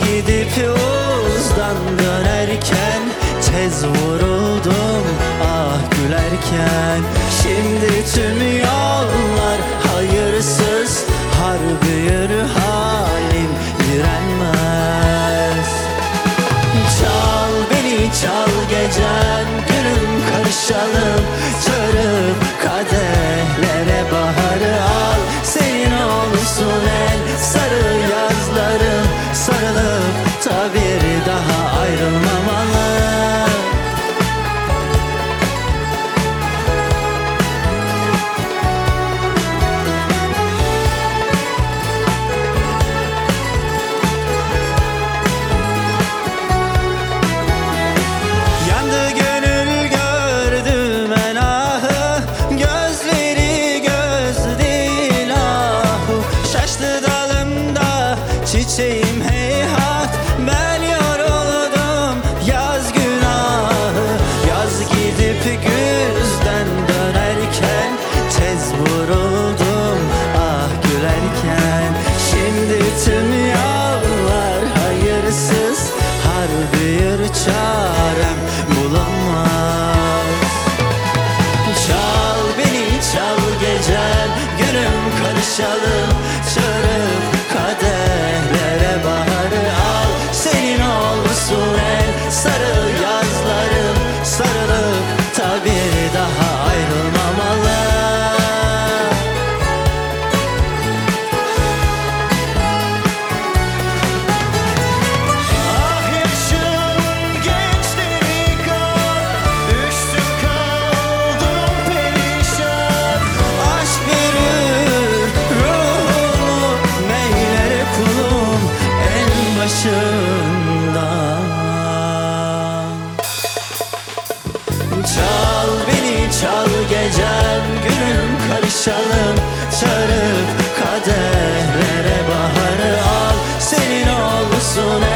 gidip uzdan dönerken tez vuruldum ah gülerken. Şimdi tüm yollar hayırsız, harbi yürü halim direnmez. Çal beni çal gecen, günüm karışalım, çağırıp kadehlere baharı al. Senin olsun en sarı yazlarım, sarılıp da bir daha ayrılmamalı. Yandı gönül gördüm en ahı, gözleri göz değil ahu. Şaştı dalımda çiçeğim heyhat, ben yoruldum yaz günahı. Yaz gidip güzden dönerken tez vuruldum ah gülerken. Şimdi tüm yollar hayırsız, harbi yürü çarem bulamaz. Çal beni çal gecen, günüm karışalım, çağırıp kadehlere baharı al. Senin olsun en sarı yazlarım, sarılıp da bir daha ayrılmamalı. Ah yaşım gençleri kal, düştüm kaldım perişan. Aşk verir ruhumu, meylere kulum en başından. Çal beni çal gecem, günüm karışalım, çağırıp kadehlere baharı al. Senin olsun